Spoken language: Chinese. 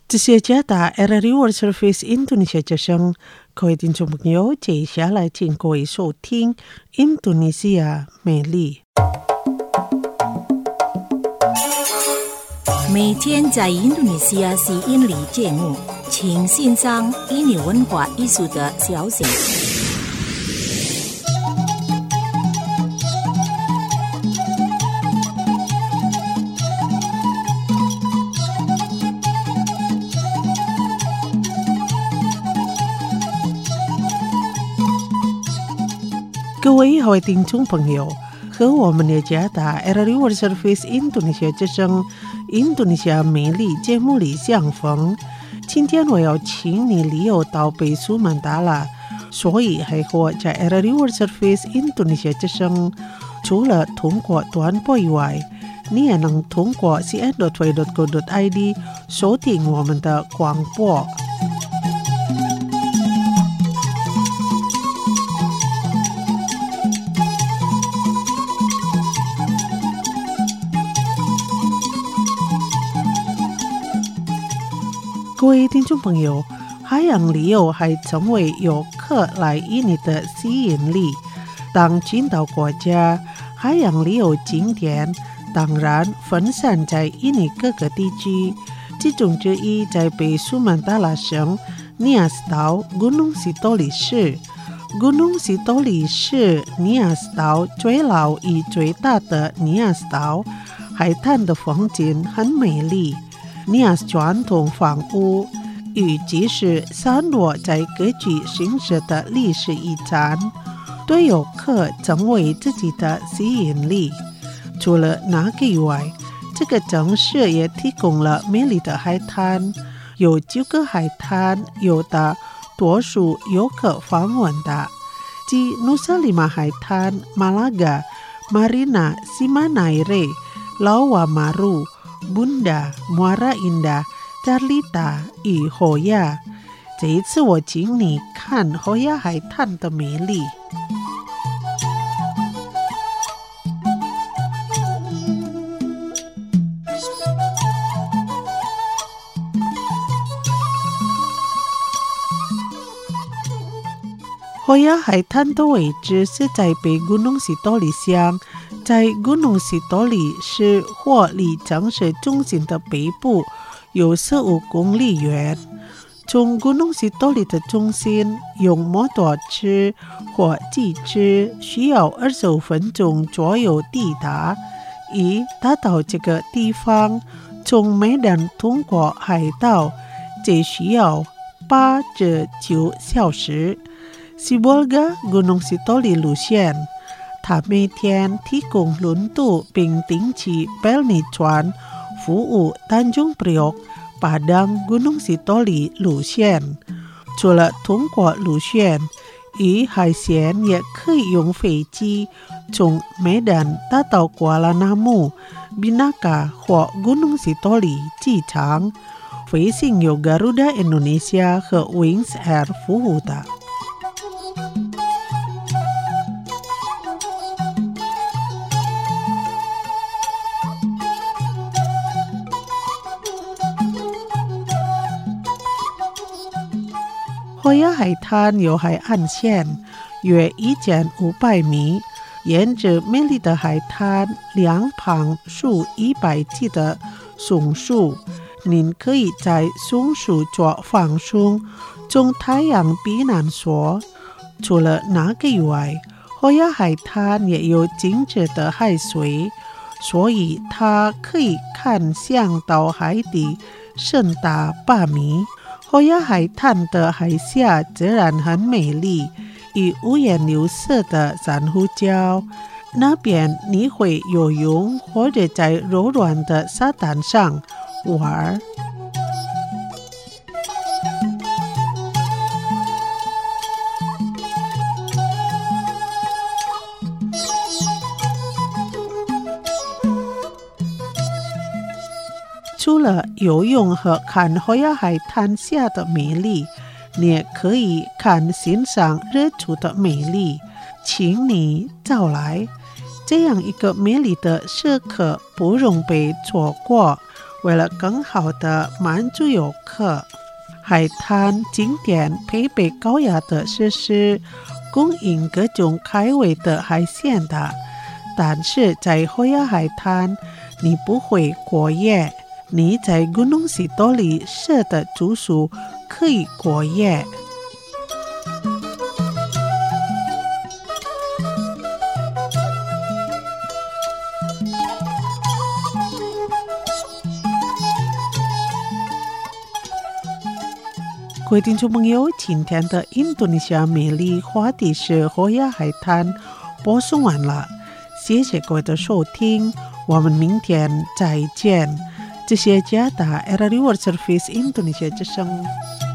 这些加打 RRI World Service Indonesia 之声，各位听众朋友，接下来请各位收听印度尼西亚美丽。 每天在印度尼西亚吸引力节目，请欣赏印尼文化艺术的消息。 各位好听众朋友，和我们的加打 RRI World Service Indonesia 之声印度尼西亚美丽节目里相逢。今天我要请你旅游到北苏门答腊，所以还和在 RRI World Service Indonesia 之声，除了通过短波以外，你也能通过 cn.2.go.id 收听我们的广播。各位听众朋友，海洋旅游还成为游客来印尼的吸引力。当进到国家，海洋旅游景点当然分散在印尼各个地区，其中之一在北苏门答腊省尼亚斯岛 Gunung Sitoli 市。Gunung Sitoli 是尼亚斯岛最老也最大的尼亚斯岛，海滩的风景很美丽。尼亚斯传统房屋预计是散落在各区形式的历史遗产，对游客成为自己的吸引力。除了那个以外，这个城市也提供了美丽的海滩，有9个海滩，有的多数游客访问的，即 Nusa Lima 海滩、Malaga、Marina Simanaire、Lawa Maru、Bunda、Muara Indah、Carlita 与 Hoya。 这一次我请你看 Hoya 海滩的美丽。Hoya 海滩的位置是在北 Gunung Sitoli 乡，在 Gunung Sitoli 是或离城市中心的北部有15公里远。从 Gunung Sitoli 的中心用摩托车或汽车需要25分钟左右抵达。以达到这个地方，从Medan通过海岛只需要8至9小时。Sibolga Gunung Sitoli 路线，它每天提供轮渡并定期贝尼船服务Tanjung Priok、Padang Gunung Sitoli 路线。除了通过路线，与海线也可以用飞机从 Medan 达到 Kuala Namu、Binaca 或 Gunung Sitoli 机场。飞行由 Garuda Indonesia 和 Wings Air 服务的。Hoya 海滩有海岸线，约1500米，沿着美丽的海滩两旁数100基的松树，您可以在松树做放松，从太阳避难所。除了那个以外，Hoya 海滩也有静止的海水，所以它可以看向到海底深达8米。Hoya 海滩的海下自然很美丽，与五颜六色的珊瑚礁。那边你会游泳或者在柔软的沙滩上玩。除了游泳和看Hoya海滩下的美丽，你也可以欣赏日出的美丽。请你早来，这样一个美丽的时刻不容被错过。 为了更好地满足游客，海滩景点配备高雅的设施，供应各种开胃的海鲜的。但是在霍亚海滩，你不会过夜，你在Gunung Sitoli市的住宿可以过夜。各位听众朋友，今天的印度尼西亚美丽话题是霍亚海滩播送完了，谢谢各位的收听，我们明天再见。这些加达 RRI World Service 印度尼西亚之声。